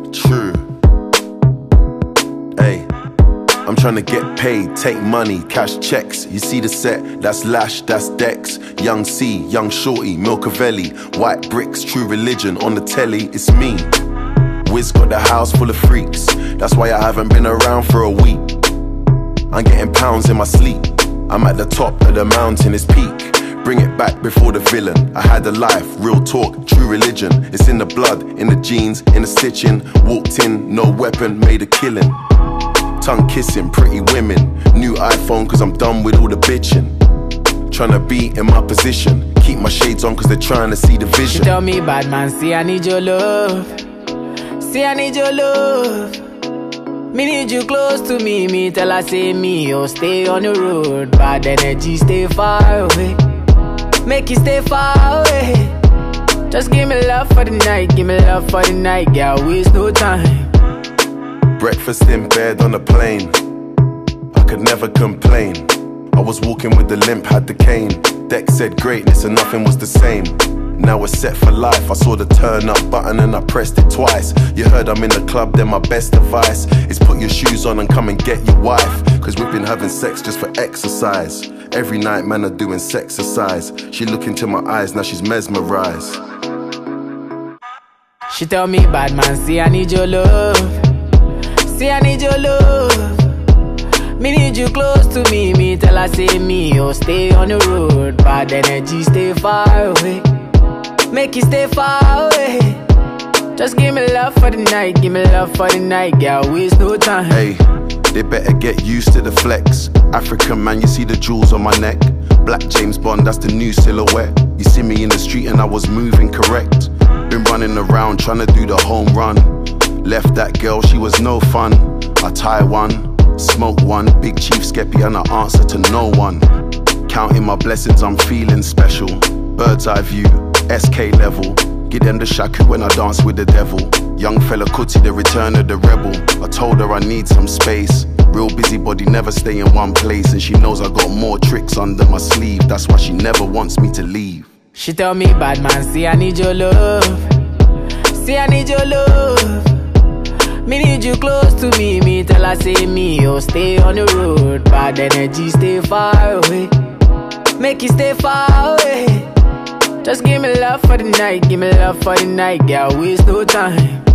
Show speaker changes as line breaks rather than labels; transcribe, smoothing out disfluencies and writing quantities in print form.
True. Hey, I'm tryna get paid, take money, cash checks. You see the set, that's Lash, that's Dex. Young C, Young Shorty, Milcavelli, White Bricks, True Religion. On the telly, it's me. Wiz got the house full of freaks. That's why I haven't been around for a week. I'm getting pounds in my sleep. I'm at the top of the mountain, it's peak. Bring it back before the villain. I had a life, real talk, true religion. It's in the blood, in the jeans, in the stitching. Walked in, no weapon, made a killing. Tongue kissing, pretty women. New iPhone cause I'm done with all the bitching. Tryna be in my position. Keep my shades on cause they're trying to see the vision.
She tell me, bad man, see I need your love. See I need your love. Me need you close to me. Me tell her say me, oh stay on the road. Bad energy, stay far away. Make you stay far away. Just give me love for the night. Give me love for the night. Girl, waste no time.
Breakfast in bed on a plane. I could never complain. I was walking with the limp, had the cane. Dex said greatness and nothing was the same. Now we're set for life. I saw the turn up button and I pressed it twice. You heard I'm in the club, then my best advice is put your shoes on and come and get your wife. Cause we've been having sex just for exercise. Every night man are doing sexercise. She look into my eyes, now she's mesmerized.
She tell me, bad man, see I need your love. See I need your love. Me need you close to me. Me tell her say me, oh stay on the road. Bad energy, stay far away. Make you stay far away. Just give me love for the night. Give me love for the night. Girl, waste no time.
Hey, they better get used to the flex. African man, you see the jewels on my neck. Black James Bond, that's the new silhouette. You see me in the street and I was moving correct. Been running around trying to do the home run. Left that girl, she was no fun. I tie one, smoke one, Big Chief Skeppy and I answer to no one. Counting my blessings, I'm feeling special. Bird's eye view, SK level. Give them the shaku when I dance with the devil. Young fella Kuti, the return of the rebel. I told her I need some space. Real busybody, never stay in one place. And she knows I got more tricks under my sleeve. That's why she never wants me to leave.
She tell me, bad man, see I need your love. See I need your love. Me need you close to me. Me tell her say me, oh stay on the road. Bad energy, stay far away. Make you stay far away. Just give me love for the night. Give me love for the night. Girl, waste no time.